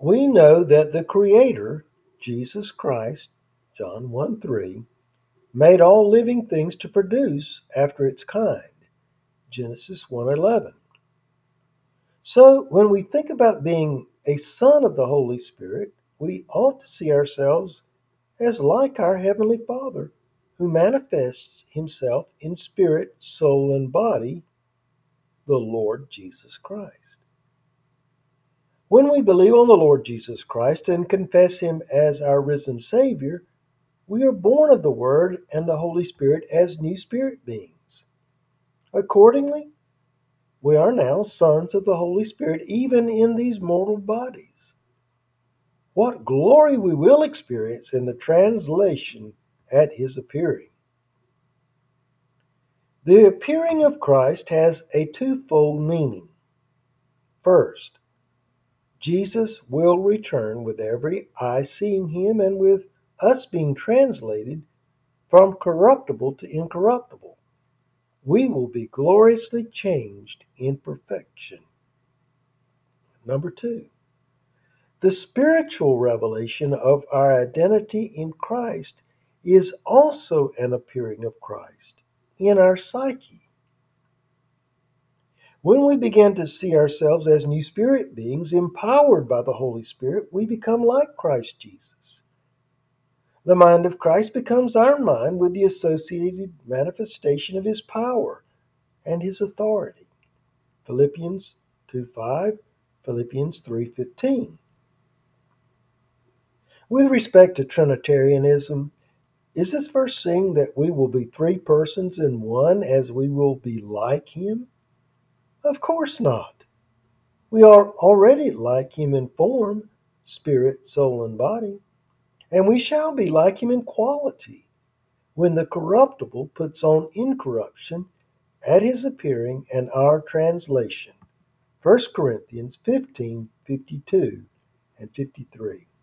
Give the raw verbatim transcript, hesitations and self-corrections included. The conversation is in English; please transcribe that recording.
We know that the Creator, Jesus Christ, John one three, made all living things to produce after its kind, Genesis one eleven. So when we think about being a son of the Holy Spirit, we ought to see ourselves as like our Heavenly Father, who manifests Himself in spirit, soul, and body, the Lord Jesus Christ. When we believe on the Lord Jesus Christ and confess Him as our risen Savior, we are born of the Word and the Holy Spirit as new spirit beings. Accordingly, we are now sons of the Holy Spirit even in these mortal bodies. What glory we will experience in the translation at His appearing. The appearing of Christ has a twofold meaning. First, Jesus will return with every eye seeing Him and with us being translated from corruptible to incorruptible. We will be gloriously changed in perfection. Number two, the spiritual revelation of our identity in Christ is also an appearing of Christ in our psyche. When we begin to see ourselves as new spirit beings empowered by the Holy Spirit, we become like Christ Jesus. The mind of Christ becomes our mind with the associated manifestation of His power and His authority. Philippians two five, Philippians three fifteen. With respect to Trinitarianism, is this verse saying that we will be three persons in one as we will be like Him? Of course not. We are already like Him in form, spirit, soul, and body, and we shall be like Him in quality when the corruptible puts on incorruption at His appearing and our translation. First Corinthians fifteen fifty-two and fifty-three.